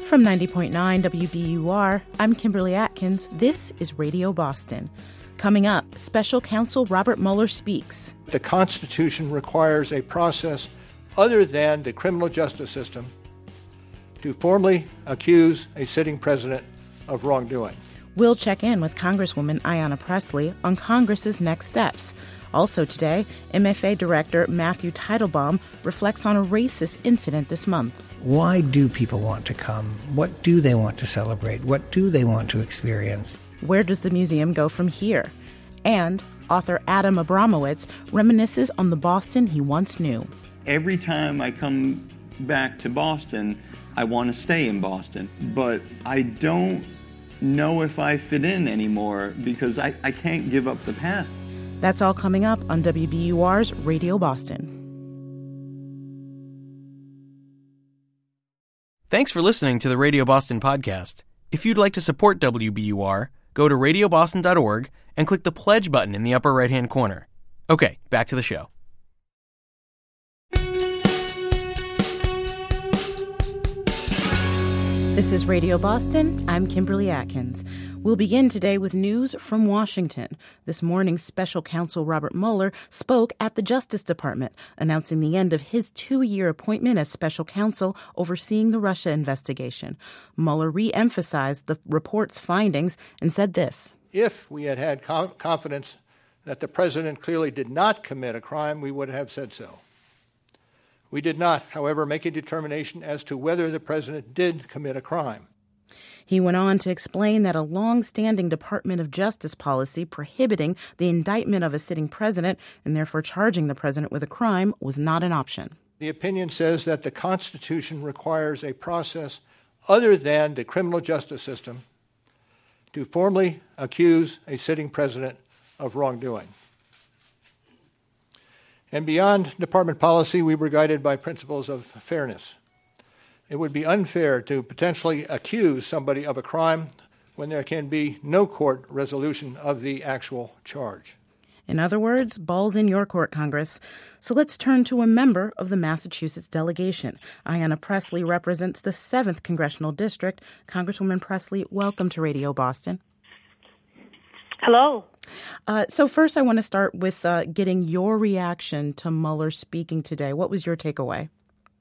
From 90.9 WBUR, I'm Kimberly Atkins. This is Radio Boston. Coming up, Special Counsel Robert Mueller speaks. The Constitution requires a process other than the criminal justice system to formally accuse a sitting president of wrongdoing. We'll check in with Congresswoman Ayanna Pressley on Congress's next steps. Also today, MFA Director Matthew Teitelbaum reflects on a racist incident this month. Why do people want to come? What do they want to celebrate? What do they want to experience? Where does the museum go from here? And author Adam Abramowitz reminisces on the Boston he once knew. Every time I come back to Boston, I want to stay in Boston, but I don't know if I fit in anymore because I can't give up the past. That's all coming up on WBUR's Radio Boston. Thanks for listening to the Radio Boston podcast. If you'd like to support WBUR, go to radioboston.org and click the pledge button in the upper right-hand corner. Okay, back to the show. This is Radio Boston. I'm Kimberly Atkins. We'll begin today with news from Washington. This morning, Special Counsel Robert Mueller spoke at the Justice Department, announcing the end of his 2-year appointment as special counsel overseeing the Russia investigation. Mueller re-emphasized the report's findings and said this. If we had confidence that the president clearly did not commit a crime, we would have said so. We did not, however, make a determination as to whether the president did commit a crime. He went on to explain that a long-standing Department of Justice policy prohibiting the indictment of a sitting president and therefore charging the president with a crime was not an option. The opinion says that the Constitution requires a process other than the criminal justice system to formally accuse a sitting president of wrongdoing. And beyond department policy, we were guided by principles of fairness. It would be unfair to potentially accuse somebody of a crime when there can be no court resolution of the actual charge. In other words, ball's in your court, Congress. So let's turn to a member of the Massachusetts delegation. Ayanna Pressley represents the 7th Congressional District. Congresswoman Pressley, welcome to Radio Boston. Hello. So first, I want to start with getting your reaction to Mueller speaking today. What was your takeaway?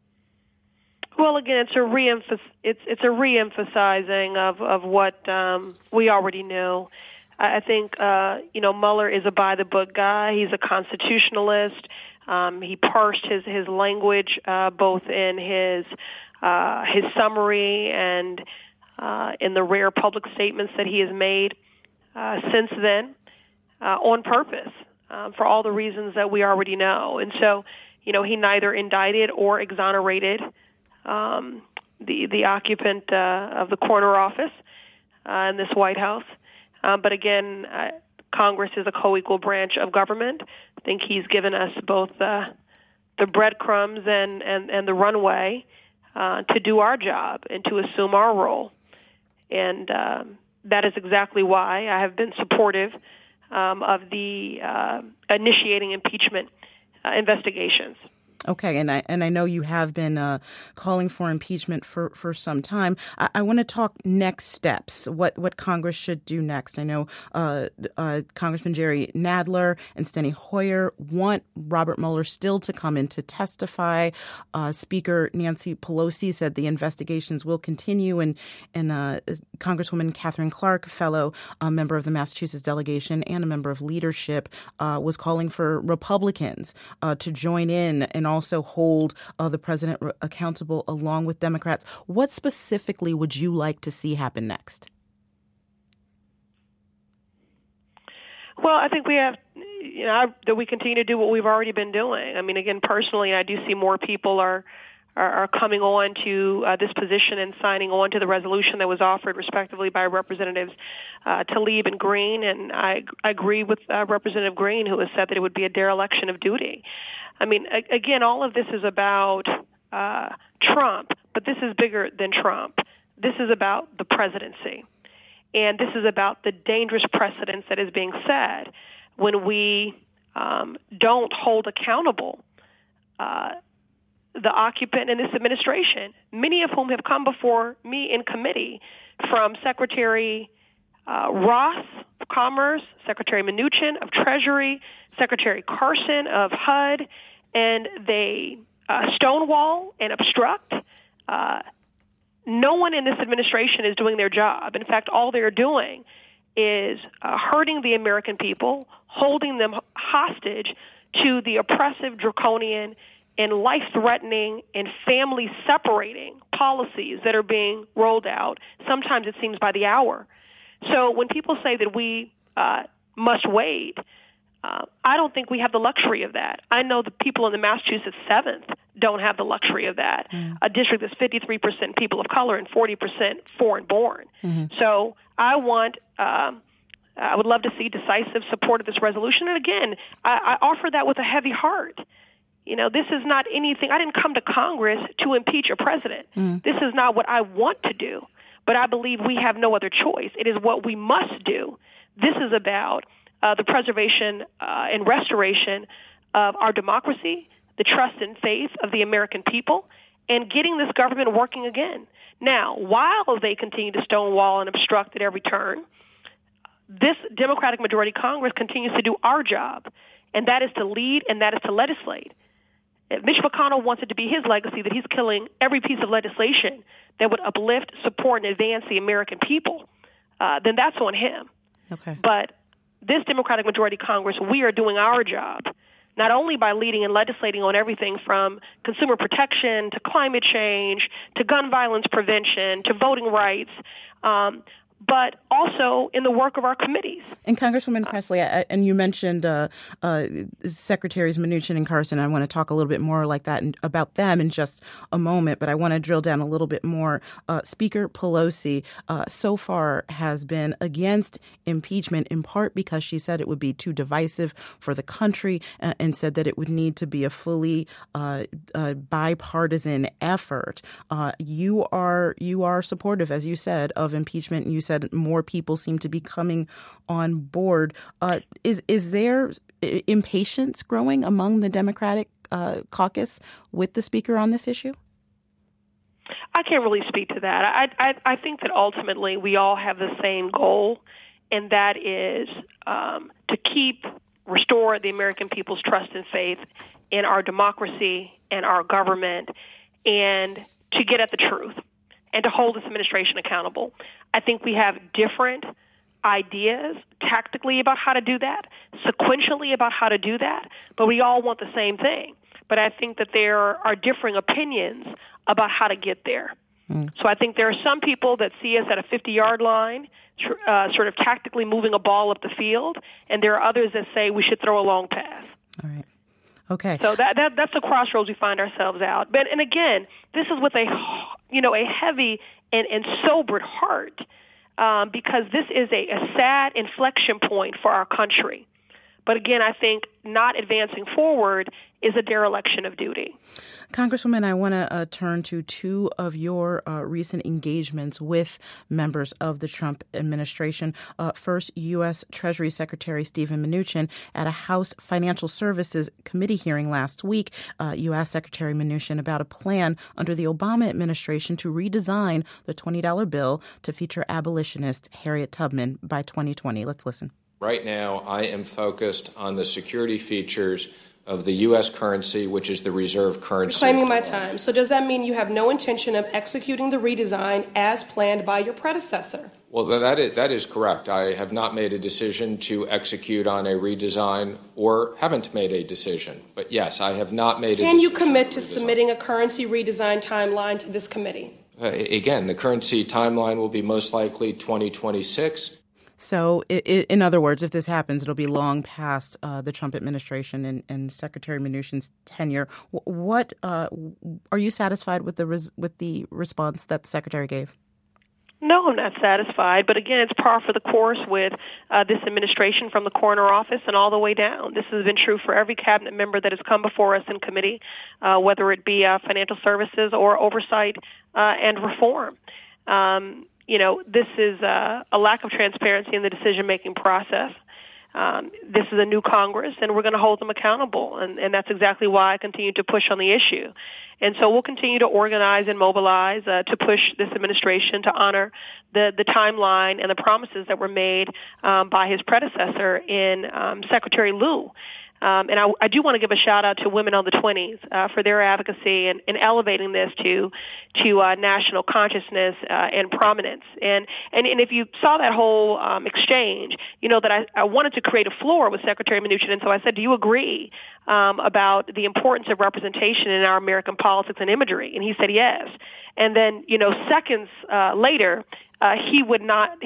Well, again, it's a re-emphasizing of what we already knew. I think Mueller is a by-the-book guy. He's a constitutionalist. He parsed his language both in his summary and in the rare public statements that he has made since then on purpose for all the reasons that we already know. And so, he neither indicted or exonerated the occupant of the corner office in this White House. But again, Congress is a co-equal branch of government. I think he's given us both the breadcrumbs and the runway to do our job and to assume our role. And that is exactly why I have been supportive of the initiating impeachment investigations. Okay, and I know you have been calling for impeachment for some time. I want to talk next steps, what Congress should do next. I know Congressman Jerry Nadler and Steny Hoyer want Robert Mueller still to come in to testify. Speaker Nancy Pelosi said the investigations will continue, and Congresswoman Katherine Clark, a fellow member of the Massachusetts delegation and a member of leadership, was calling for Republicans to join in and also hold the president accountable along with Democrats. What specifically would you like to see happen next? Well, I think we have, that we continue to do what we've already been doing. I mean, again, personally, I do see more people are coming on to this position and signing on to the resolution that was offered, respectively, by Representatives Tlaib and Green. And I agree with Representative Green, who has said that it would be a dereliction of duty. I mean, again, all of this is about Trump, but this is bigger than Trump. This is about the presidency. And this is about the dangerous precedence that is being set when we don't hold accountable the occupant in this administration, many of whom have come before me in committee, from Secretary Ross of Commerce, Secretary Mnuchin of Treasury, Secretary Carson of HUD, and they stonewall and obstruct. No one in this administration is doing their job. In fact, all they're doing is hurting the American people, holding them hostage to the oppressive, draconian, and life-threatening and family-separating policies that are being rolled out. Sometimes it seems by the hour. So when people say that we must wait, I don't think we have the luxury of that. I know the people in the Massachusetts 7th don't have the luxury of that, a district that's 53% people of color and 40% foreign-born. So I would love to see decisive support of this resolution. And again, I offer that with a heavy heart. You know, this is not anything. I didn't come to Congress to impeach a president. This is not what I want to do, but I believe we have no other choice. It is what we must do. This is about the preservation and restoration of our democracy, the trust and faith of the American people, and getting this government working again. Now, while they continue to stonewall and obstruct at every turn, this Democratic majority Congress continues to do our job, and that is to lead and that is to legislate. Mitch McConnell wants it to be his legacy that he's killing every piece of legislation that would uplift, support, and advance the American people. Then that's on him. Okay. But this Democratic majority Congress, we are doing our job, not only by leading and legislating on everything from consumer protection to climate change to gun violence prevention to voting rights, but also in the work of our committees. And Congresswoman Presley, and you mentioned Secretaries Mnuchin and Carson. I want to talk a little bit more like that and about them in just a moment, but I want to drill down a little bit more. Speaker Pelosi so far has been against impeachment, in part because she said it would be too divisive for the country and said that it would need to be a fully bipartisan effort. You are supportive, as you said, of impeachment. You said more people seem to be coming on board. Is there impatience growing among the Democratic caucus with the speaker on this issue? I can't really speak to that. I think that ultimately we all have the same goal, and that is to restore the American people's trust and faith in our democracy and our government, and to get at the truth and to hold this administration accountable. I think we have different ideas tactically about how to do that, sequentially about how to do that, but we all want the same thing. But I think that there are differing opinions about how to get there. So I think there are some people that see us at a 50-yard line, sort of tactically moving a ball up the field, and there are others that say we should throw a long pass. All right. Okay. So that's the crossroads we find ourselves out. But and again, this is with a heavy and sobered heart, because this is a sad inflection point for our country. But again, I think not advancing forward is a dereliction of duty. Congresswoman, I want to turn to two of your recent engagements with members of the Trump administration. First, U.S. Treasury Secretary Steven Mnuchin at a House Financial Services Committee hearing last week. You asked Secretary Mnuchin about a plan under the Obama administration to redesign the $20 bill to feature abolitionist Harriet Tubman by 2020. Let's listen. Right now, I am focused on the security features of the U.S. currency, which is the reserve currency. You're claiming my time. So does that mean you have no intention of executing the redesign as planned by your predecessor? Well, that is correct. I have not made a decision to execute on a redesign or haven't made a decision. But yes, I have not made a decision. Can you commit to submitting a currency redesign timeline to this committee? Again, the currency timeline will be most likely 2026. So, in other words, if this happens, it'll be long past the Trump administration and Secretary Mnuchin's tenure. What are you satisfied with the response that the Secretary gave? No, I'm not satisfied. But again, it's par for the course with this administration from the corner office and all the way down. This has been true for every cabinet member that has come before us in committee, whether it be financial services or oversight and reform. This is a lack of transparency in the decision-making process. this is a new Congress, and we're going to hold them accountable. And that's exactly why I continue to push on the issue. And so we'll continue to organize and mobilize to push this administration to honor the timeline and the promises that were made by his predecessor in Secretary Lew. And I do want to give a shout out to Women on the 20s for their advocacy and elevating this to national consciousness and prominence. And if you saw that whole exchange, you know that I wanted to create a floor with Secretary Mnuchin, and so I said, do you agree about the importance of representation in our American politics and imagery? And he said yes. And then, seconds later, he would not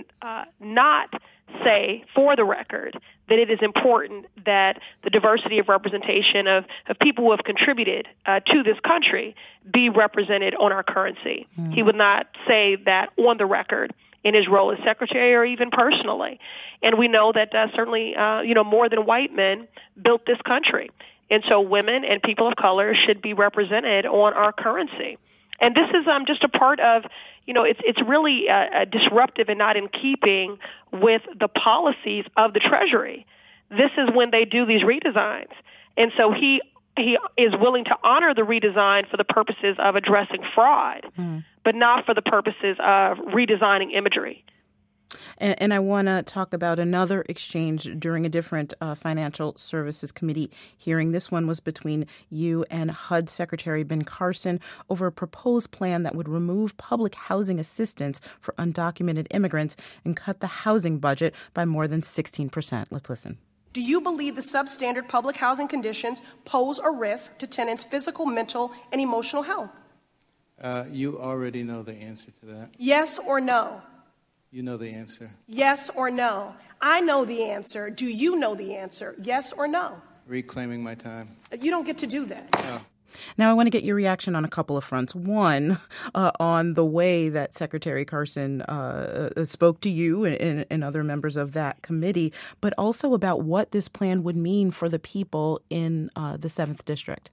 say, for the record, that it is important that the diversity of representation of people who have contributed to this country be represented on our currency. Mm-hmm. He would not say that on the record in his role as secretary or even personally. And we know that certainly, more than white men built this country. And so women and people of color should be represented on our currency. And this is just a part of, it's really disruptive and not in keeping with the policies of the Treasury. This is when they do these redesigns. And so he is willing to honor the redesign for the purposes of addressing fraud, but not for the purposes of redesigning imagery. And I want to talk about another exchange during a different Financial Services Committee hearing. This one was between you and HUD Secretary Ben Carson over a proposed plan that would remove public housing assistance for undocumented immigrants and cut the housing budget by more than 16%. Let's listen. Do you believe the substandard public housing conditions pose a risk to tenants' physical, mental, and emotional health? You already know the answer to that. Yes or no? You know the answer. Yes or no? I know the answer. Do you know the answer? Yes or no? Reclaiming my time. You don't get to do that. No. Now, I want to get your reaction on a couple of fronts. One, on the way that Secretary Carson spoke to you and other members of that committee, but also about what this plan would mean for the people in the 7th District.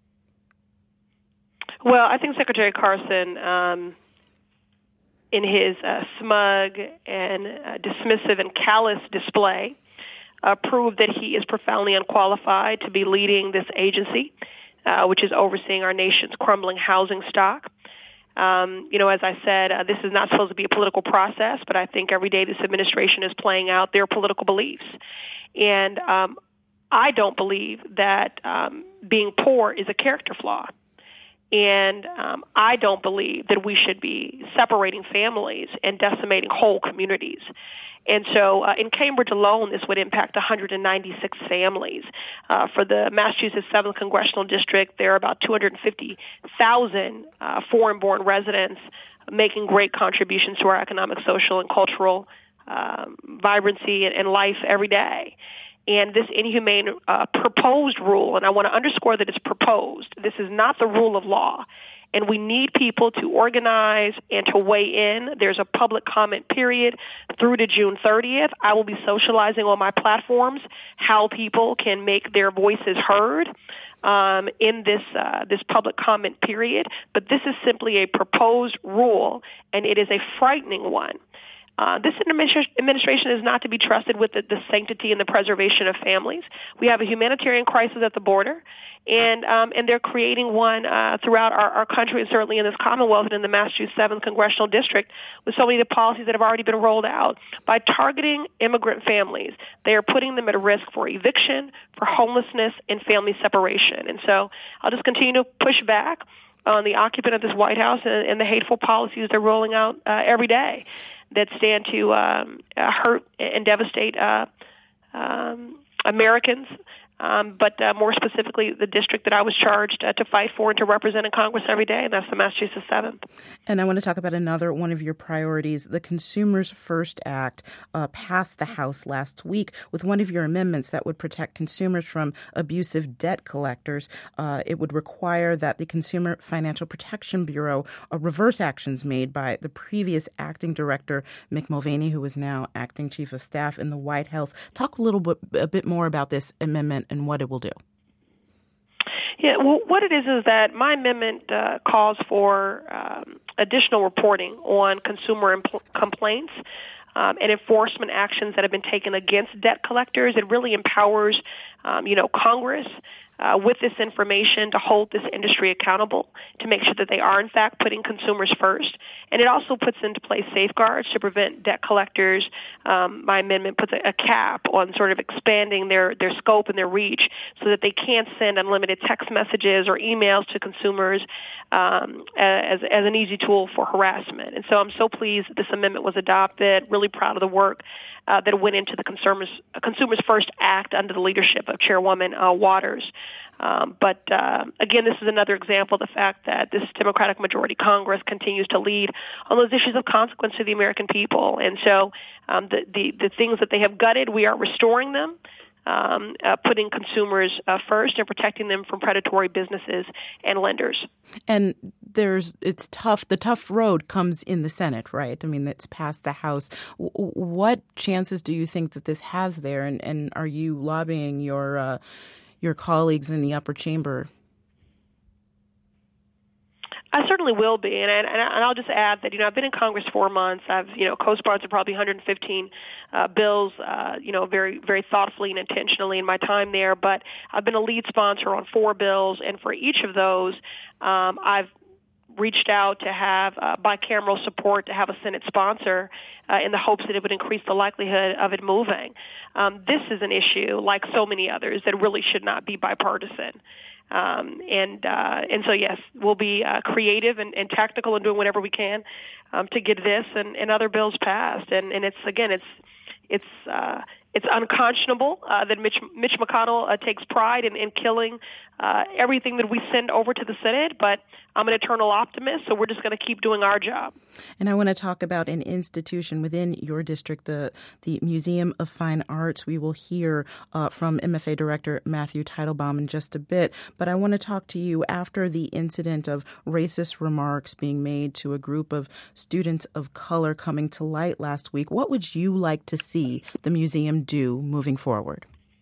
Well, I think Secretary Carson, in his smug and dismissive and callous display, proved that he is profoundly unqualified to be leading this agency, which is overseeing our nation's crumbling housing stock. As I said, this is not supposed to be a political process, but I think every day this administration is playing out their political beliefs. And I don't believe that being poor is a character flaw. And I don't believe that we should be separating families and decimating whole communities. And so in Cambridge alone, this would impact 196 families. For the Massachusetts 7th Congressional District, there are about 250,000 foreign-born residents making great contributions to our economic, social, and cultural vibrancy and life every day. And this inhumane proposed rule, and I want to underscore that it's proposed. This is not the rule of law. And we need people to organize and to weigh in. There's a public comment period through to June 30th. I will be socializing on my platforms how people can make their voices heard in this public comment period. But this is simply a proposed rule, and it is a frightening one. This administration is not to be trusted with the sanctity and the preservation of families. We have a humanitarian crisis at the border, and they're creating one throughout our country, and certainly in this Commonwealth and in the Massachusetts 7th Congressional District, with so many of the policies that have already been rolled out. By targeting immigrant families, they are putting them at risk for eviction, for homelessness, and family separation. And so I'll just continue to push back on the occupant of this White House and the hateful policies they're rolling out every day that stand to hurt and devastate Americans, but more specifically the district that I was charged to fight for and to represent in Congress every day, and that's the Massachusetts 7th. And I want to talk about another one of your priorities. The Consumers First Act passed the House last week with one of your amendments that would protect consumers from abusive debt collectors. It would require that the Consumer Financial Protection Bureau reverse actions made by the previous acting director, Mick Mulvaney, who is now acting chief of staff in the White House. Talk a bit more about this amendment and what it will do. Yeah, well, what it is that my amendment calls for additional reporting on consumer complaints and enforcement actions that have been taken against debt collectors. It really empowers, Congress with this information to hold this industry accountable, to make sure that they are, in fact, putting consumers first. And it also puts into place safeguards to prevent debt collectors. My amendment puts a cap on sort of expanding their scope and their reach so that they can't send unlimited text messages or emails to consumers as an easy tool for harassment. And so I'm so pleased that this amendment was adopted, really proud of the work that went into the Consumers First Act under the leadership of Chairwoman Waters. But again, this is another example of the fact that this Democratic majority Congress continues to lead on those issues of consequence to the American people. And so the things that they have gutted, we are restoring them, putting consumers first and protecting them from predatory businesses and lenders. And it's tough. The tough road comes in the Senate, right? I mean, it's passed the House. What chances do you think that this has there? And are you lobbying your colleagues in the upper chamber? I certainly will be, and I'll just add that I've been in Congress 4 months. I've co-sponsored probably 115 bills, very very thoughtfully and intentionally in my time there. But I've been a lead sponsor on 4 bills, and for each of those, I've reached out to have bicameral support to have a Senate sponsor in the hopes that it would increase the likelihood of it moving. This is an issue, like so many others, that really should not be bipartisan. And so, yes, we'll be creative and tactical in doing whatever we can to get this and other bills passed. And it's unconscionable that Mitch McConnell takes pride in killing everything that we send over to the Senate, but I'm an eternal optimist, so we're just going to keep doing our job. And I want to talk about an institution within your district, the Museum of Fine Arts. We will hear from MFA Director Matthew Teitelbaum in just a bit, but I want to talk to you after the incident of racist remarks being made to a group of students of color coming to light last week. What would you like to see the museum do moving forward?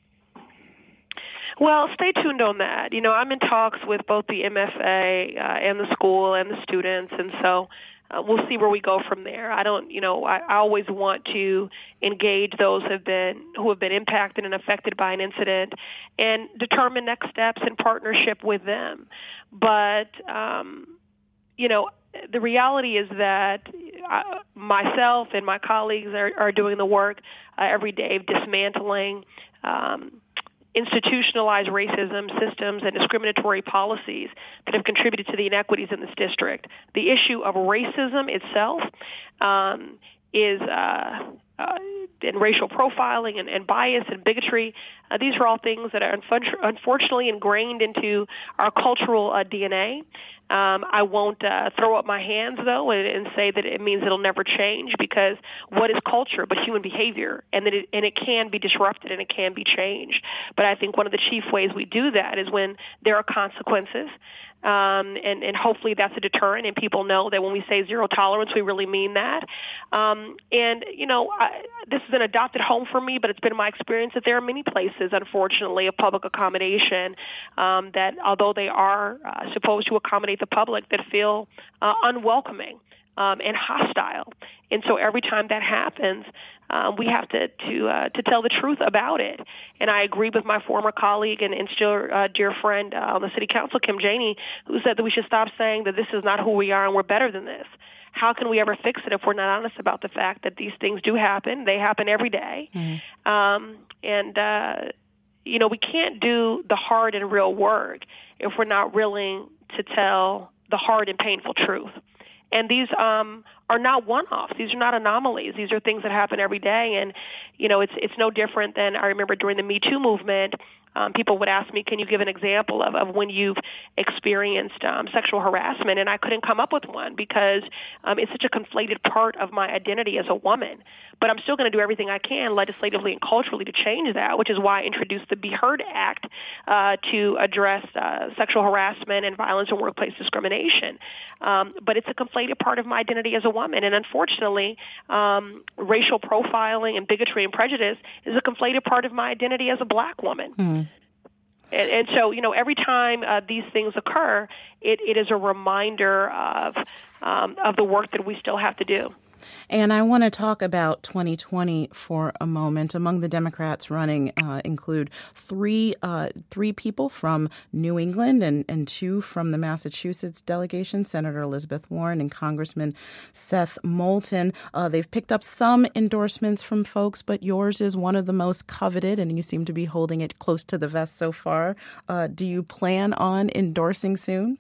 Well, stay tuned on that. I'm in talks with both the MFA and the school and the students, and so we'll see where we go from there. I always want to engage those who have been impacted and affected by an incident and determine next steps in partnership with them. But, the reality is that myself and my colleagues are doing the work every day of dismantling institutionalized racism systems and discriminatory policies that have contributed to the inequities in this district. The issue of racism itself is and racial profiling and bias and bigotry. These are all things that are unfortunately ingrained into our cultural DNA. I won't throw up my hands, though, and say that it means it'll never change, because what is culture but human behavior? And it can be disrupted and it can be changed. But I think one of the chief ways we do that is when there are consequences. And hopefully that's a deterrent, and people know that when we say zero tolerance, we really mean that. This is an adopted home for me, but it's been my experience that there are many places, unfortunately, of public accommodation that, although they are supposed to accommodate the public, that feel unwelcoming and hostile. And so every time that happens, we have to tell the truth about it. And I agree with my former colleague and still dear friend on the city council, Kim Janey, who said that we should stop saying that this is not who we are and we're better than this. How can we ever fix it if we're not honest about the fact that these things do happen? They happen every day. We can't do the hard and real work if we're not willing to tell the hard and painful truth. And these are not one-offs. These are not anomalies. These are things that happen every day. And, it's no different than I remember during the Me Too movement, people would ask me, can you give an example of when you've experienced sexual harassment? And I couldn't come up with one because it's such a conflated part of my identity as a woman. But I'm still going to do everything I can legislatively and culturally to change that, which is why I introduced the Be Heard Act to address sexual harassment and violence and workplace discrimination. But it's a conflated part of my identity as a woman. And unfortunately, racial profiling and bigotry and prejudice is a conflated part of my identity as a black woman. And so, every time these things occur, it is a reminder of the work that we still have to do. And I want to talk about 2020 for a moment. Among the Democrats running include three people from New England and two from the Massachusetts delegation, Senator Elizabeth Warren and Congressman Seth Moulton. They've picked up some endorsements from folks, but yours is one of the most coveted, and you seem to be holding it close to the vest so far. Do you plan on endorsing soon?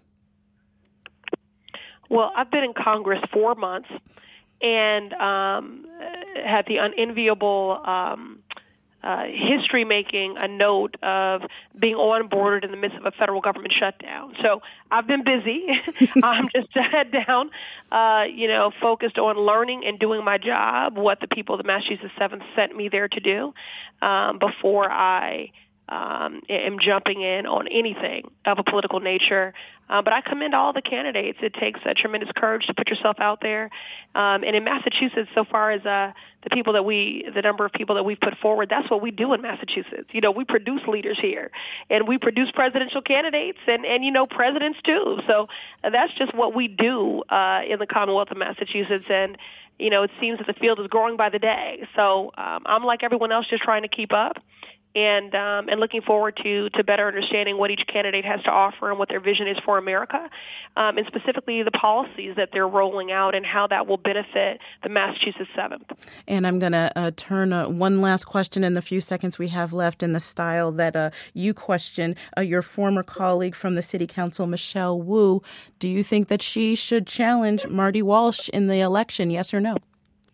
Well, I've been in Congress 4 months and had the unenviable history-making a note of being onboarded in the midst of a federal government shutdown. So I've been busy. I'm just head down, focused on learning and doing my job, what the people of the Massachusetts 7th sent me there to do before I am jumping in on anything of a political nature. But I commend all the candidates. It takes a tremendous courage to put yourself out there. And in Massachusetts, so far as the number of people that we've put forward, that's what we do in Massachusetts. We produce leaders here, and we produce presidential candidates and presidents too. So that's just what we do in the Commonwealth of Massachusetts. And it seems that the field is growing by the day. So I'm like everyone else, just trying to keep up. And looking forward to better understanding what each candidate has to offer and what their vision is for America, and specifically the policies that they're rolling out and how that will benefit the Massachusetts 7th. And I'm going to turn one last question in the few seconds we have left in the style that you questioned your former colleague from the City Council, Michelle Wu. Do you think that she should challenge Marty Walsh in the election, yes or no?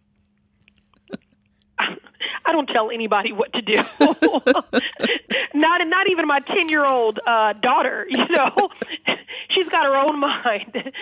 I don't tell anybody what to do. Not even my 10-year-old daughter. She's got her own mind,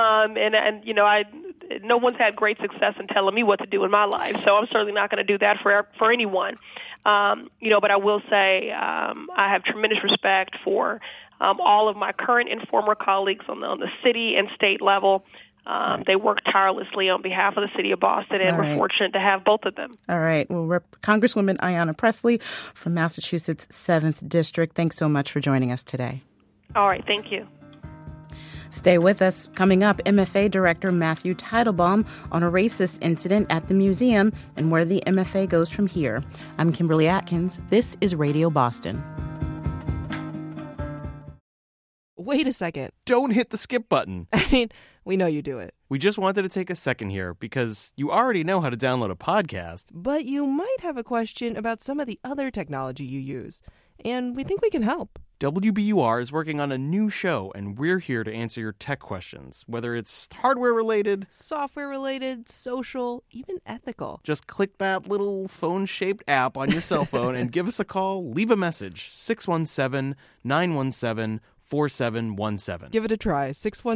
no one's had great success in telling me what to do in my life. So I'm certainly not going to do that for anyone. But I will say I have tremendous respect for all of my current and former colleagues on the city and state level. They work tirelessly on behalf of the city of Boston, and we're fortunate to have both of them. All right. Well, Congresswoman Ayanna Pressley from Massachusetts 7th District, thanks so much for joining us today. All right. Thank you. Stay with us. Coming up, MFA Director Matthew Teitelbaum on a racist incident at the museum and where the MFA goes from here. I'm Kimberly Atkins. This is Radio Boston. Wait a second. Don't hit the skip button. I mean, we know you do it. We just wanted to take a second here because you already know how to download a podcast. But you might have a question about some of the other technology you use, and we think we can help. WBUR is working on a new show, and we're here to answer your tech questions, whether it's hardware-related, software-related, social, even ethical. Just click that little phone-shaped app on your cell phone and give us a call. Leave a message, 617-917-4717. Give it a try,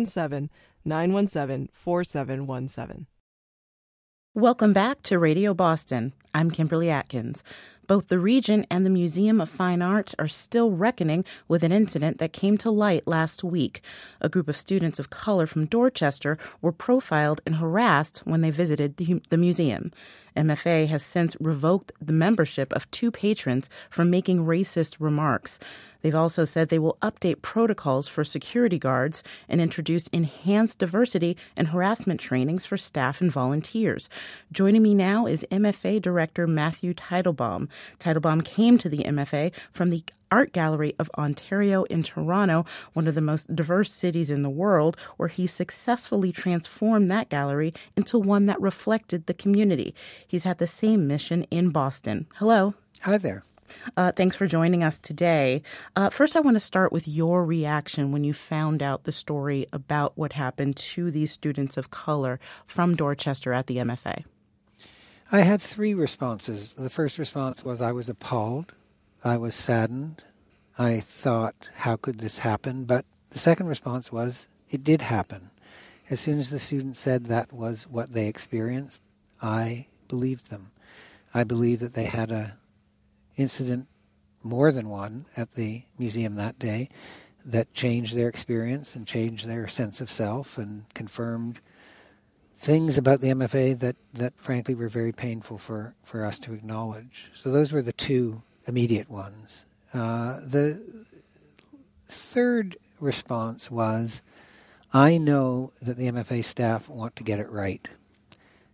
617-917-4717. Welcome back to Radio Boston. I'm Kimberly Atkins. Both the Regent and the Museum of Fine Arts are still reckoning with an incident that came to light last week. A group of students of color from Dorchester were profiled and harassed when they visited the museum. MFA has since revoked the membership of two patrons for making racist remarks. They've also said they will update protocols for security guards and introduce enhanced diversity and harassment trainings for staff and volunteers. Joining me now is MFA Director Matthew Teitelbaum. Teitelbaum came to the MFA from the Art Gallery of Ontario in Toronto, one of the most diverse cities in the world, where he successfully transformed that gallery into one that reflected the community. He's had the same mission in Boston. Hello. Hi there. Thanks for joining us today. First, I want to start with your reaction when you found out the story about what happened to these students of color from Dorchester at the MFA. I had three responses. The first response was I was appalled. I was saddened. I thought, how could this happen? But the second response was, it did happen. As soon as the students said that was what they experienced, I believed them. I believed that they had a incident, more than one, at the museum that day that changed their experience and changed their sense of self and confirmed things about the MFA that frankly were very painful for us to acknowledge. So those were the two immediate ones. The third response was, I know that the MFA staff want to get it right.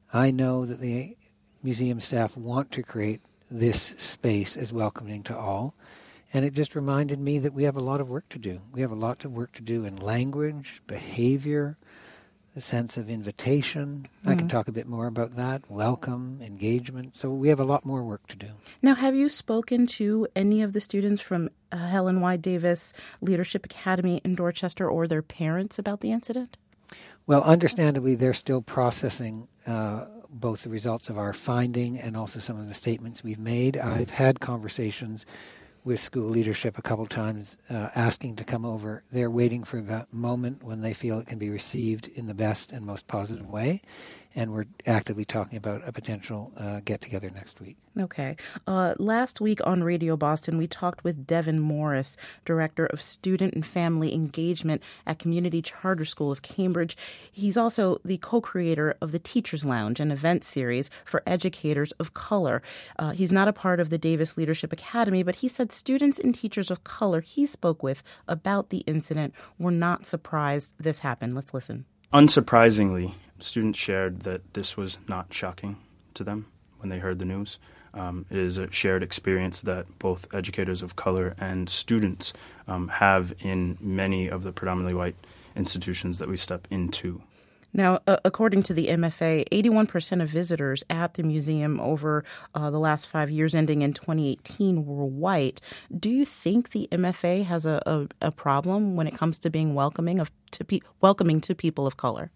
I know that the museum staff want to create this space as welcoming to all. And it just reminded me that we have a lot of work to do. We have a lot of work to do in language, behavior, the sense of invitation. I can talk a bit more about that, welcome, engagement. So we have a lot more work to do. Now, have you spoken to any of the students from Helen Y. Davis Leadership Academy in Dorchester or their parents about the incident? Well, understandably, they're still processing both the results of our finding and also some of the statements we've made. I've had conversations with school leadership a couple times asking to come over. They're waiting for the moment when they feel it can be received in the best and most positive way. And we're actively talking about a potential get-together next week. Okay. Last week on Radio Boston, we talked with Devin Morris, Director of Student and Family Engagement at Community Charter School of Cambridge. He's also the co-creator of the Teachers Lounge, an event series for educators of color. He's not a part of the Davis Leadership Academy, but he said students and teachers of color he spoke with about the incident were not surprised this happened. Let's listen. Unsurprisingly, students shared that this was not shocking to them when they heard the news. It is a shared experience that both educators of color and students have in many of the predominantly white institutions that we step into. Now, according to the MFA, 81% of visitors at the museum over the last 5 years ending in 2018 were white. Do you think the MFA has a problem when it comes to being welcoming to people of color?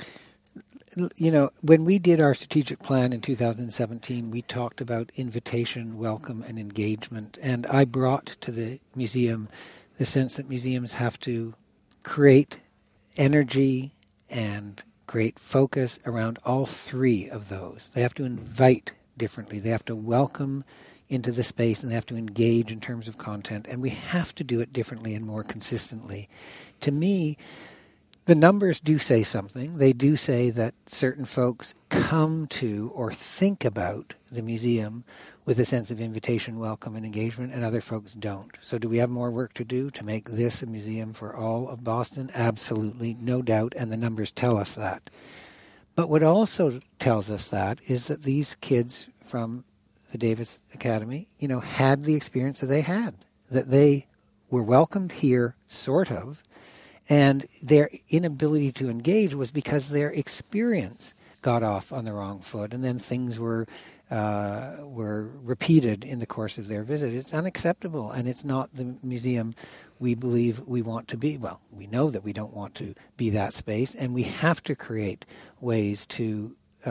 You know, when we did our strategic plan in 2017, we talked about invitation, welcome, and engagement. And I brought to the museum the sense that museums have to create energy and create focus around all three of those. They have to invite differently. They have to welcome into the space, and they have to engage in terms of content. And we have to do it differently and more consistently. To me, the numbers do say something. They do say that certain folks come to or think about the museum with a sense of invitation, welcome, and engagement, and other folks don't. So do we have more work to do to make this a museum for all of Boston? Absolutely, no doubt, and the numbers tell us that. But what also tells us that is that these kids from the Davis Academy, had the experience that they had, that they were welcomed here, sort of, and their inability to engage was because their experience got off on the wrong foot, and then things were repeated in the course of their visit. It's unacceptable, and it's not the museum we believe we want to be. Well, we know that we don't want to be that space, and we have to create ways to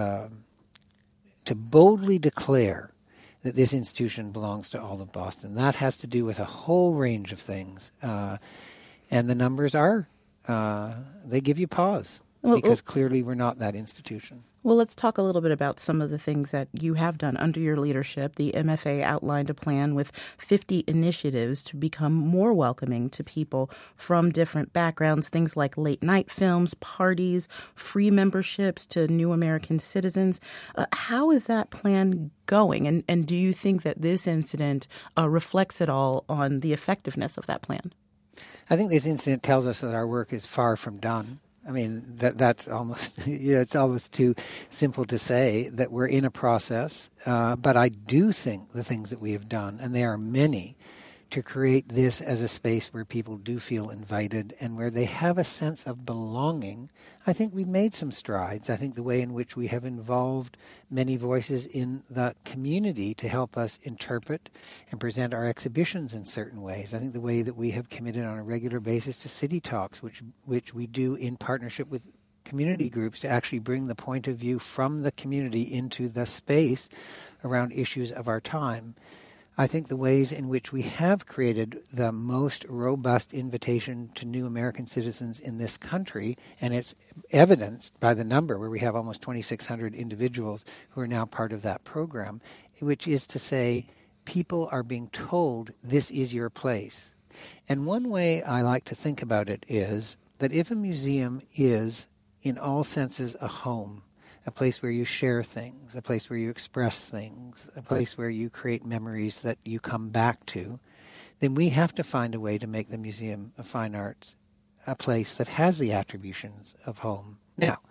boldly declare that this institution belongs to all of Boston. That has to do with a whole range of things. And the numbers are, they give you pause, because clearly we're not that institution. Well, let's talk a little bit about some of the things that you have done under your leadership. The MFA outlined a plan with 50 initiatives to become more welcoming to people from different backgrounds, things like late night films, parties, free memberships to new American citizens. How is that plan going? And do you think that this incident reflects at all on the effectiveness of that plan? I think this incident tells us that our work is far from done. I mean, that's almost, it's almost too simple to say that we're in a process. But I do think the things that we have done, and there are many, to create this as a space where people do feel invited and where they have a sense of belonging, I think we've made some strides. I think the way in which we have involved many voices in the community to help us interpret and present our exhibitions in certain ways. I think the way that we have committed on a regular basis to City Talks, which we do in partnership with community groups to actually bring the point of view from the community into the space around issues of our time. I think the ways in which we have created the most robust invitation to new American citizens in this country, and it's evidenced by the number where we have almost 2,600 individuals who are now part of that program, which is to say people are being told this is your place. And one way I like to think about it is that if a museum is, in all senses, a home, a place where you share things, a place where you express things, a place where you create memories that you come back to, then we have to find a way to make the Museum of Fine Arts a place that has the attributions of home. Now,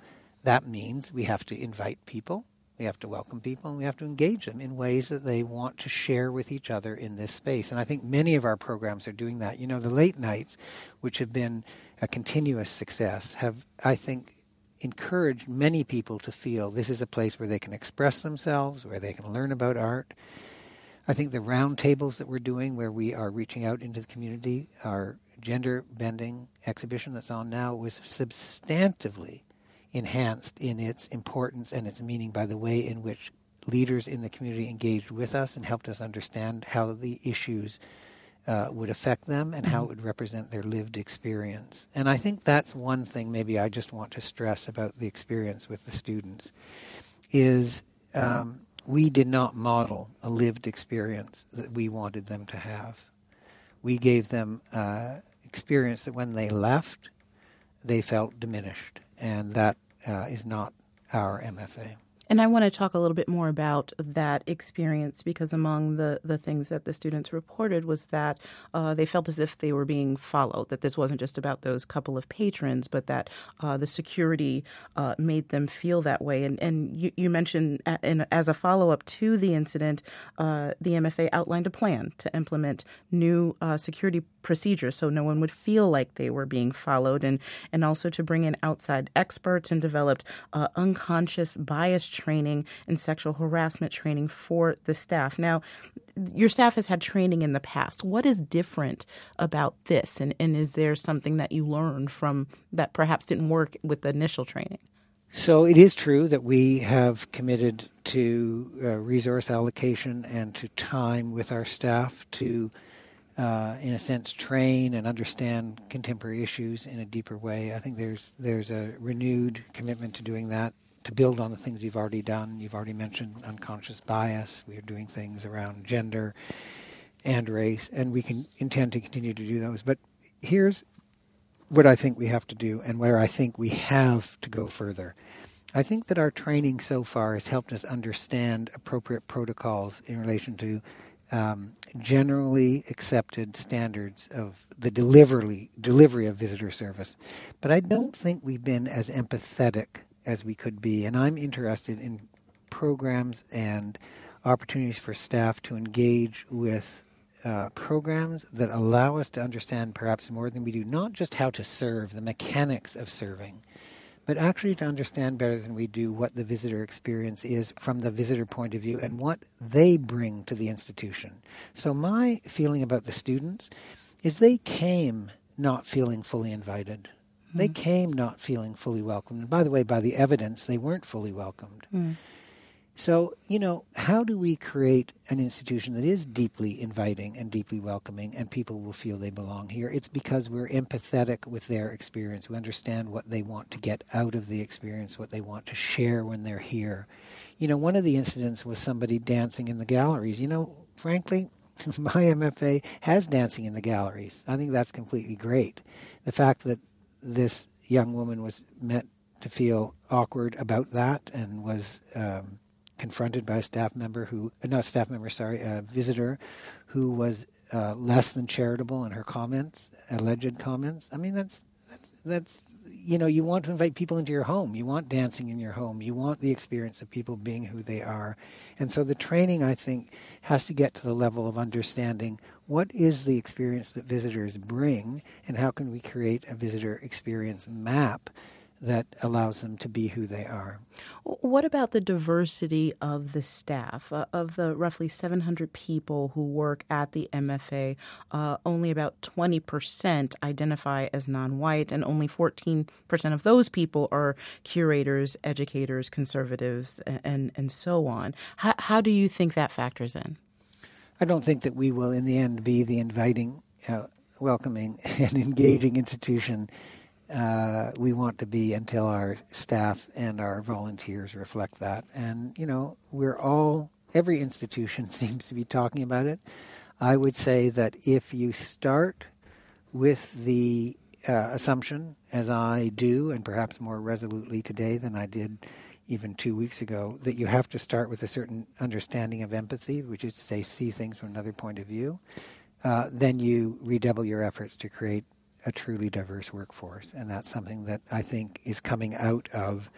that means we have to invite people, we have to welcome people, and we have to engage them in ways that they want to share with each other in this space. And I think many of our programs are doing that. You know, the late nights, which have been a continuous success, have, I think, encouraged many people to feel this is a place where they can express themselves, where they can learn about art. I think the round tables that we're doing, where we are reaching out into the community, our gender-bending exhibition that's on now, was substantively enhanced in its importance and its meaning by the way in which leaders in the community engaged with us and helped us understand how the issues would affect them and how it would represent their lived experience. And I think that's one thing maybe I just want to stress about the experience with the students is we did not model a lived experience that we wanted them to have. We gave them experience that when they left, they felt diminished. And that is not our MFA. And I want to talk a little bit more about that experience because among the things that the students reported was that they felt as if they were being followed, that this wasn't just about those couple of patrons, but that the security made them feel that way. And you mentioned as a follow-up to the incident, the MFA outlined a plan to implement new security procedures so no one would feel like they were being followed, and also to bring in outside experts, and developed unconscious bias training and sexual harassment training for the staff. Now, your staff has had training in the past. What is different about this, and is there something that you learned from that perhaps didn't work with the initial training? So it is true that we have committed to resource allocation and to time with our staff to in a sense, train and understand contemporary issues in a deeper way. I think there's a renewed commitment to doing that, to build on the things you've already done. You've already mentioned unconscious bias. We are doing things around gender and race, and we can intend to continue to do those. But here's what I think we have to do and where I think we have to go further. I think that our training so far has helped us understand appropriate protocols in relation to generally accepted standards of the delivery of visitor service. But I don't think we've been as empathetic as we could be. And I'm interested in programs and opportunities for staff to engage with programs that allow us to understand perhaps more than we do, not just how to serve, the mechanics of serving, but actually to understand better than we do what the visitor experience is from the visitor point of view and what they bring to the institution. So my feeling about the students is they came not feeling fully invited. Mm. They came not feeling fully welcomed. And by the way, by the evidence, they weren't fully welcomed. Mm. So, how do we create an institution that is deeply inviting and deeply welcoming and people will feel they belong here? It's because we're empathetic with their experience. We understand what they want to get out of the experience, what they want to share when they're here. One of the incidents was somebody dancing in the galleries. Frankly, my MFA has dancing in the galleries. I think that's completely great. The fact that this young woman was meant to feel awkward about that and was confronted by a visitor who was less than charitable in her comments, alleged comments. I mean, that's you want to invite people into your home. You want dancing in your home. You want the experience of people being who they are. And so the training, I think, has to get to the level of understanding what is the experience that visitors bring and how can we create a visitor experience map that allows them to be who they are. What about the diversity of the staff? Of the roughly 700 people who work at the MFA, only about 20% identify as non-white, and only 14% of those people are curators, educators, conservatives, and so on. How do you think that factors in? I don't think that we will, in the end, be the inviting, welcoming, and engaging institution we want to be until our staff and our volunteers reflect that. And, every institution seems to be talking about it. I would say that if you start with the assumption, as I do, and perhaps more resolutely today than I did even 2 weeks ago, that you have to start with a certain understanding of empathy, which is to say, see things from another point of view, then you redouble your efforts to create a truly diverse workforce. And that's something that I think is coming out of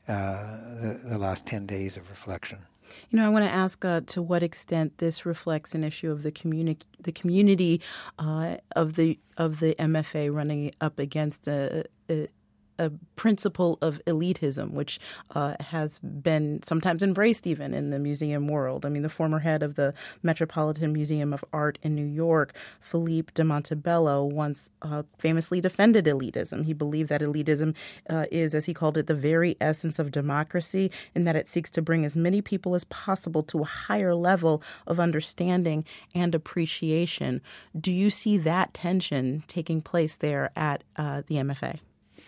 the last 10 days of reflection. You know, I want to ask to what extent this reflects an issue of the community of the MFA running up against a principle of elitism, which has been sometimes embraced even in the museum world. I mean, the former head of the Metropolitan Museum of Art in New York, Philippe de Montebello, once famously defended elitism. He believed that elitism is, as he called it, the very essence of democracy, in that it seeks to bring as many people as possible to a higher level of understanding and appreciation. Do you see that tension taking place there at the MFA?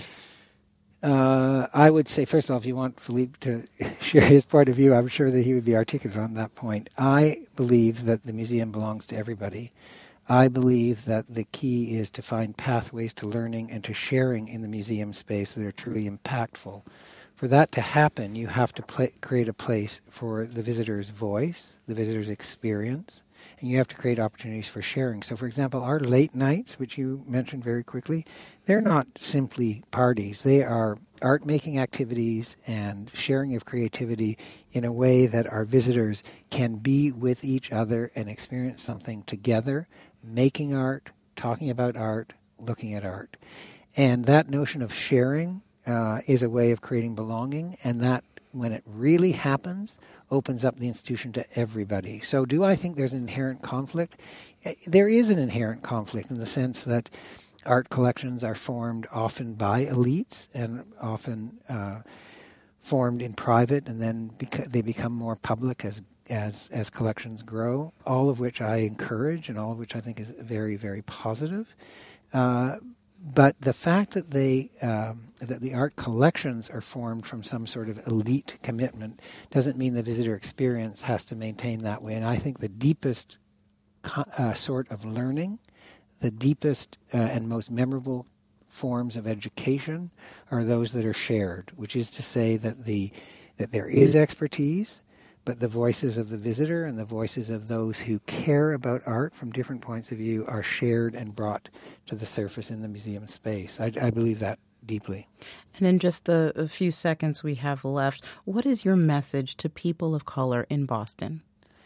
I would say, first of all, if you want Philippe to share his point of view, I'm sure that he would be articulate on that point. I believe that the museum belongs to everybody. I believe that the key is to find pathways to learning and to sharing in the museum space that are truly impactful. For that to happen, you have to create a place for the visitor's voice, the visitor's experience, and you have to create opportunities for sharing. So, for example, our late nights, which you mentioned very quickly, they're not simply parties. They are art-making activities and sharing of creativity in a way that our visitors can be with each other and experience something together, making art, talking about art, looking at art. And that notion of sharing is a way of creating belonging, and that, when it really happens, opens up the institution to everybody. So do I think there's an inherent conflict? There is an inherent conflict in the sense that art collections are formed often by elites and often formed in private, and then they become more public as collections grow, all of which I encourage and all of which I think is very, very positive. But the fact that that the art collections are formed from some sort of elite commitment doesn't mean the visitor experience has to maintain that way. And I think the deepest sort of learning, the deepest and most memorable forms of education are those that are shared, which is to say that there is expertise, but the voices of the visitor and the voices of those who care about art from different points of view are shared and brought to the surface in the museum space. I believe that deeply. And in just the few seconds we have left, what is your message to people of color in Boston?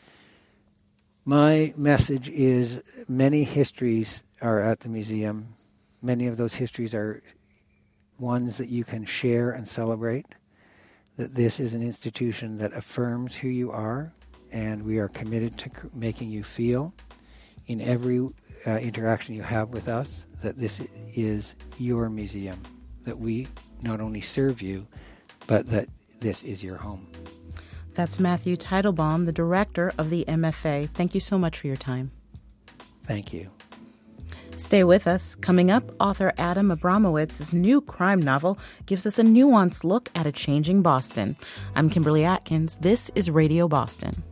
My message is many histories are at the museum. Many of those histories are ones that you can share and celebrate. That this is an institution that affirms who you are, and we are committed to making you feel in every interaction you have with us that this is your museum, that we not only serve you, but that this is your home. That's Matthew Teitelbaum, the director of the MFA. Thank you so much for your time. Thank you. Stay with us. Coming up, author Adam Abramowitz's new crime novel gives us a nuanced look at a changing Boston. I'm Kimberly Atkins. This is Radio Boston.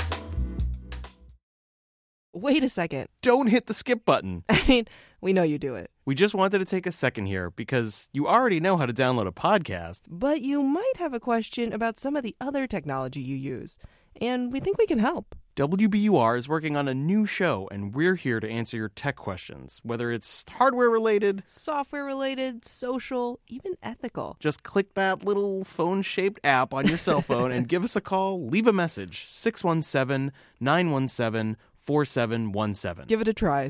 Wait a second. Don't hit the skip button. I mean, we know you do it. We just wanted to take a second here because you already know how to download a podcast. But you might have a question about some of the other technology you use, and we think we can help. WBUR is working on a new show, and we're here to answer your tech questions, whether it's hardware-related, software-related, social, even ethical. Just click that little phone-shaped app on your cell phone and give us a call. Leave a message, 617-917-4717. Give it a try,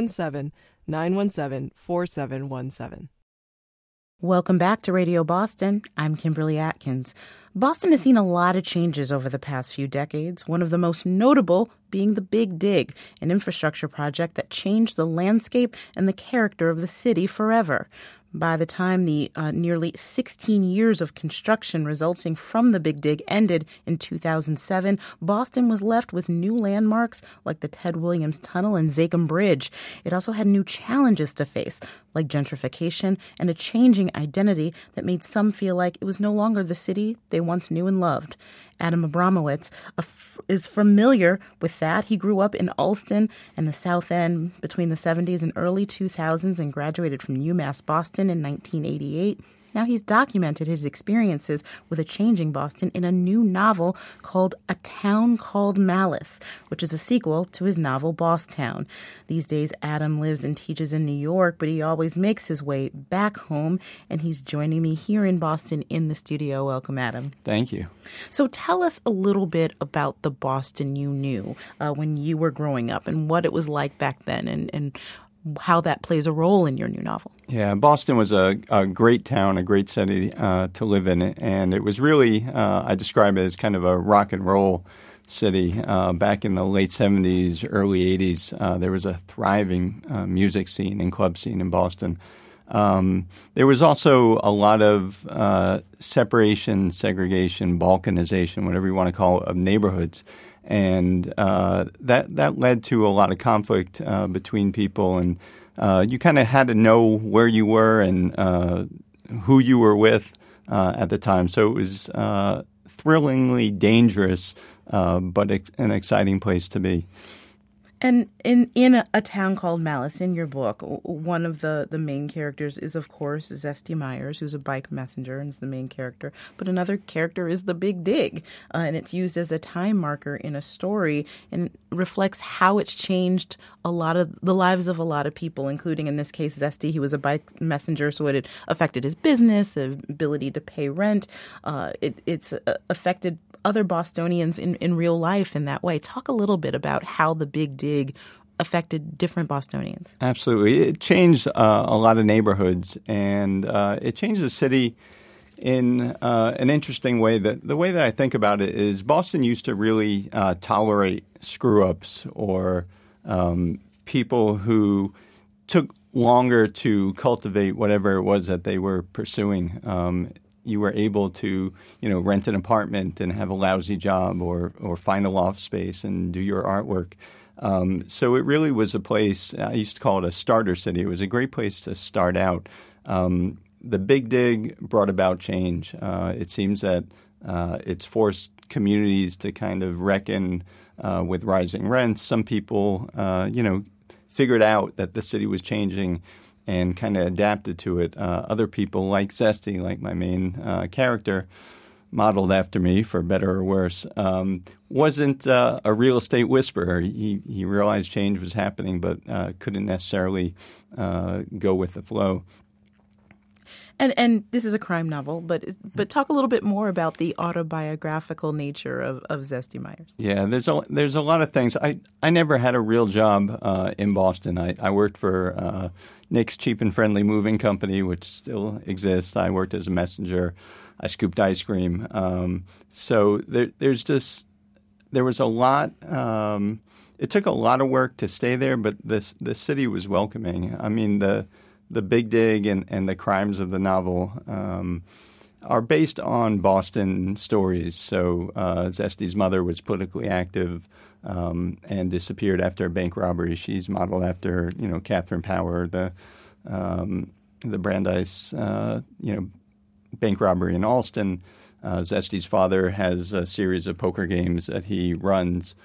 617-917-4717. Welcome back to Radio Boston. I'm Kimberly Atkins. Boston has seen a lot of changes over the past few decades, one of the most notable being the Big Dig, an infrastructure project that changed the landscape and the character of the city forever. By the time the nearly 16 years of construction resulting from the Big Dig ended in 2007, Boston was left with new landmarks like the Ted Williams Tunnel and Zakim Bridge. It also had new challenges to face, like gentrification and a changing identity that made some feel like it was no longer the city they once knew and loved. Adam Abramowitz is familiar with that. He grew up in Allston and the South End between the 70s and early 2000s and graduated from UMass Boston in 1988. Now he's documented his experiences with a changing Boston in a new novel called A Town Called Malice, which is a sequel to his novel Bosstown. These days, Adam lives and teaches in New York, but he always makes his way back home, and he's joining me here in Boston in the studio. Welcome, Adam. Thank you. So tell us a little bit about the Boston you knew when you were growing up and what it was like back then and how that plays a role in your new novel. Yeah, Boston was a great town, a great city to live in. And it was really, I describe it as kind of a rock and roll city. Back in the late 70s, early 80s, there was a thriving music scene and club scene in Boston. There was also a lot of separation, segregation, balkanization, whatever you want to call it, of neighborhoods. And that led to a lot of conflict between people. And you kind of had to know where you were and who you were with at the time. So it was thrillingly dangerous, but an exciting place to be. And in a Town Called Malice, in your book, one of the main characters is, of course, Zesty Myers, who's a bike messenger and is the main character. But another character is the Big Dig, and it's used as a time marker in a story and reflects how it's changed a lot of the lives of a lot of people, including, in this case, Zesty. He was a bike messenger, so it had affected his business, his ability to pay rent. It's affected other Bostonians in real life in that way. Talk a little bit about how the Big Dig affected different Bostonians. Absolutely. It changed a lot of neighborhoods, and it changed the city in an interesting way. The way that I think about it is Boston used to really tolerate screw-ups or people who took longer to cultivate whatever it was that they were pursuing. You were able to, rent an apartment and have a lousy job or find a loft space and do your artwork. So it really was a place, I used to call it a starter city. It was a great place to start out. The Big Dig brought about change. It seems that it's forced communities to kind of reckon with rising rents. Some people, figured out that the city was changing and kind of adapted to it. Other people, like Zesty, like my main character, modeled after me, for better or worse, wasn't a real estate whisperer. He realized change was happening, but couldn't necessarily go with the flow. And this is a crime novel, but talk a little bit more about the autobiographical nature of Zesty Myers. Yeah, there's a lot of things. I never had a real job in Boston. I worked for Nick's Cheap and Friendly Moving Company, which still exists. I worked as a messenger. I scooped ice cream. So there was a lot. It took a lot of work to stay there, but the city was welcoming. I mean, the Big Dig and the crimes of the novel are based on Boston stories. So Zesty's mother was politically active and disappeared after a bank robbery. She's modeled after, Catherine Power, the Brandeis, bank robbery in Alston. Zesty's father has a series of poker games that he runs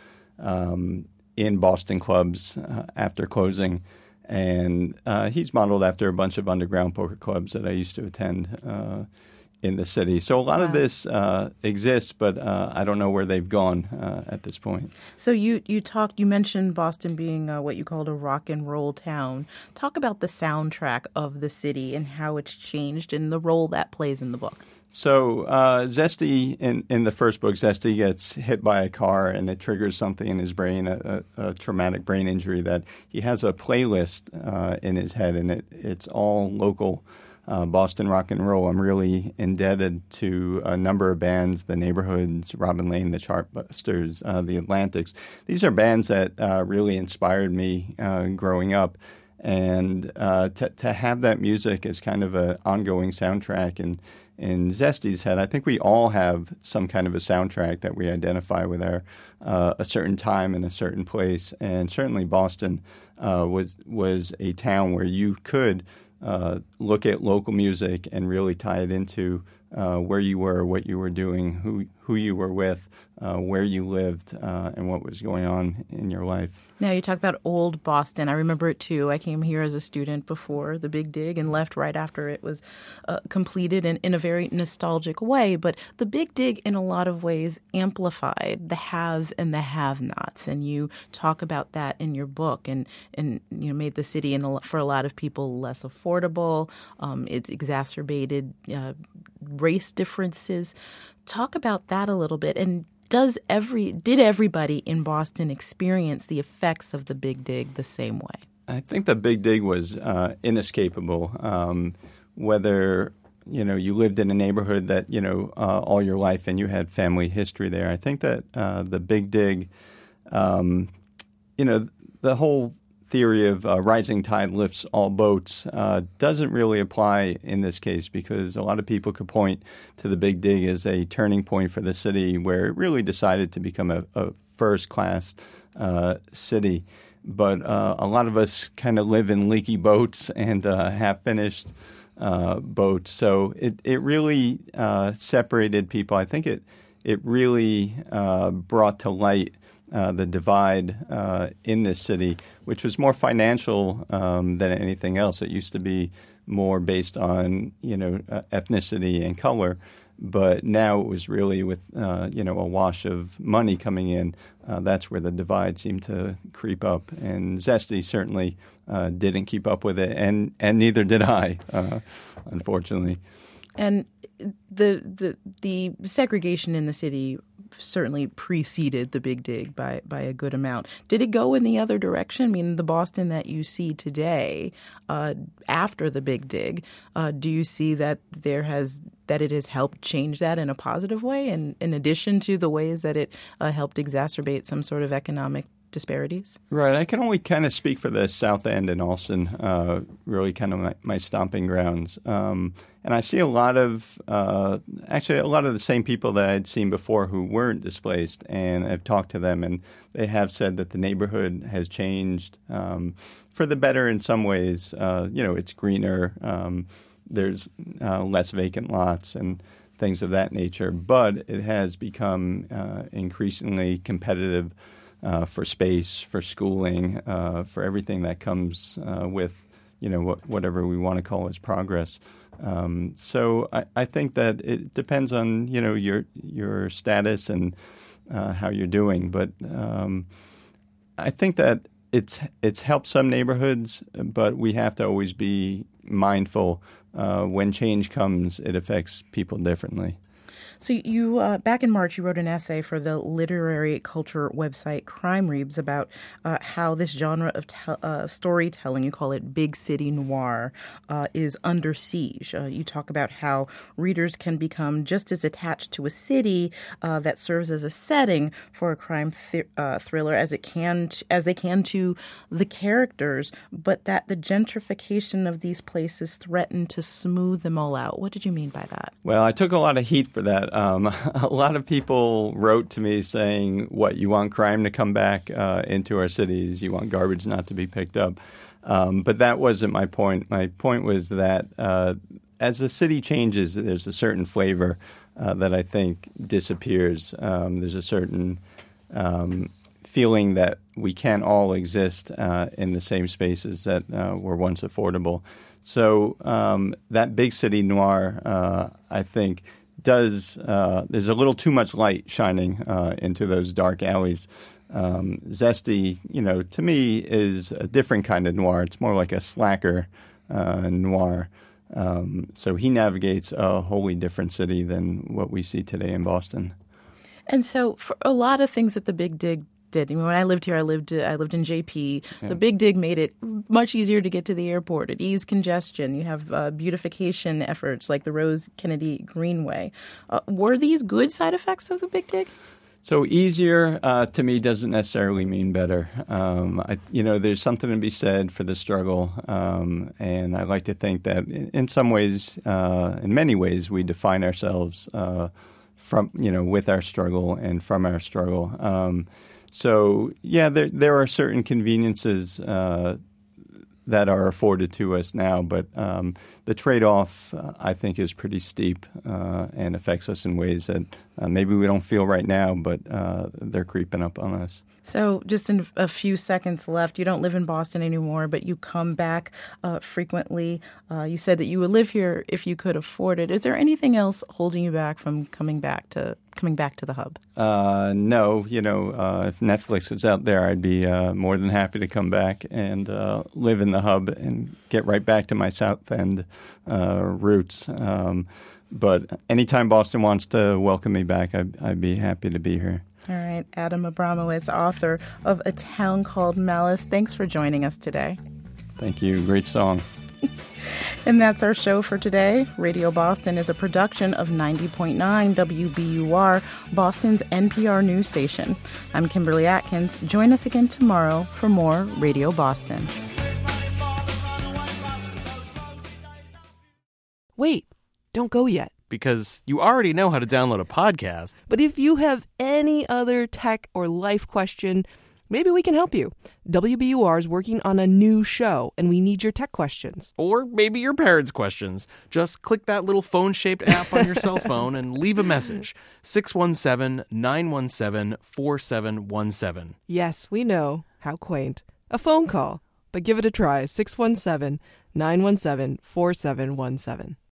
in Boston clubs after closing. And he's modeled after a bunch of underground poker clubs that I used to attend in the city. So a lot of this exists, but I don't know where they've gone at this point. So you mentioned Boston being what you called a rock and roll town. Talk about the soundtrack of the city and how it's changed and the role that plays in the book. So Zesty, in the first book, Zesty gets hit by a car and it triggers something in his brain, a traumatic brain injury, that he has a playlist in his head, and it's all local Boston rock and roll. I'm really indebted to a number of bands, the Neighborhoods, Robin Lane, the Chartbusters, the Atlantics. These are bands that really inspired me growing up. And to have that music as kind of an ongoing soundtrack in Zesty's head, I think we all have some kind of a soundtrack that we identify with a certain time and a certain place. And certainly Boston was a town where you could look at local music and really tie it into where you were, what you were doing, who you were with, where you lived, and what was going on in your life. Now, you talk about old Boston. I remember it, too. I came here as a student before the Big Dig and left right after it was completed in a very nostalgic way. But the Big Dig, in a lot of ways, amplified the haves and the have-nots. And you talk about that in your book and made the city, for a lot of people, less affordable. It's exacerbated race differences. Talk about that a little bit. And did everybody in Boston experience the effects of the Big Dig the same way? I think the Big Dig was inescapable. Whether you lived in a neighborhood that all your life and you had family history there, I think that the Big Dig, the whole theory of rising tide lifts all boats doesn't really apply in this case, because a lot of people could point to the Big Dig as a turning point for the city where it really decided to become a first-class city. But a lot of us kind of live in leaky boats and half-finished boats. So it really separated people. I think it really brought to light the divide in this city, which was more financial than anything else. It used to be more based on ethnicity and color, but now it was really with a wash of money coming in. That's where the divide seemed to creep up, and Zesty certainly didn't keep up with it, and neither did I, unfortunately. And the segregation in the city certainly preceded the Big Dig by a good amount. Did it go in the other direction? I mean, the Boston that you see today after the Big Dig, do you see that it has helped change that in a positive way, and in addition to the ways that it helped exacerbate some sort of economic disparities? Right. I can only kind of speak for the South End and Allston, really kind of my stomping grounds. And I see a lot of the same people that I'd seen before who weren't displaced, and I've talked to them, and they have said that the neighborhood has changed for the better in some ways. It's greener. There's less vacant lots and things of that nature, but it has become increasingly competitive for space, for schooling, for everything that comes with, whatever we want to call as progress. So I think that it depends on, your status and how you're doing. But I think that it's helped some neighborhoods, but we have to always be mindful when change comes, it affects people differently. So you, back in March, you wrote an essay for the literary culture website Crime Reads about how this genre of storytelling, you call it big city noir, is under siege. You talk about how readers can become just as attached to a city that serves as a setting for a crime thriller as they can to the characters, but that the gentrification of these places threaten to smooth them all out. What did you mean by that? Well, I took a lot of heat for that. A lot of people wrote to me saying, what, you want crime to come back into our cities? You want garbage not to be picked up? But that wasn't my point. My point was that as the city changes, there's a certain flavor that I think disappears. There's a certain feeling that we can't all exist in the same spaces that were once affordable. So that big city noir, I think, there's a little too much light shining into those dark alleys. Zesty, to me, is a different kind of noir. It's more like a slacker noir. So he navigates a wholly different city than what we see today in Boston. And so for a lot of things that the Big Dig did. I mean, when I lived here, I lived in JP. Yeah. The Big Dig made it much easier to get to the airport. It eased congestion. You have beautification efforts like the Rose Kennedy Greenway. Were these good side effects of the Big Dig? So easier to me doesn't necessarily mean better. There's something to be said for the struggle, and I like to think that in some ways, in many ways, we define ourselves from with our struggle and from our struggle. So, yeah, there are certain conveniences that are afforded to us now. But the trade-off, I think, is pretty steep and affects us in ways that maybe we don't feel right now, but they're creeping up on us. So just in a few seconds left, you don't live in Boston anymore, but you come back frequently. You said that you would live here if you could afford it. Is there anything else holding you back from coming back to the Hub? No. If Netflix is out there, I'd be more than happy to come back and live in the Hub and get right back to my South End roots. But anytime Boston wants to welcome me back, I'd be happy to be here. All right. Adam Abramowitz, author of A Town Called Malice. Thanks for joining us today. Thank you. Great song. And that's our show for today. Radio Boston is a production of 90.9 WBUR, Boston's NPR news station. I'm Kimberly Atkins. Join us again tomorrow for more Radio Boston. Wait, don't go yet. Because you already know how to download a podcast. But if you have any other tech or life question, maybe we can help you. WBUR is working on a new show, and we need your tech questions. Or maybe your parents' questions. Just click that little phone-shaped app on your cell phone and leave a message. 617-917-4717. Yes, we know. How quaint. A phone call. But give it a try. 617-917-4717.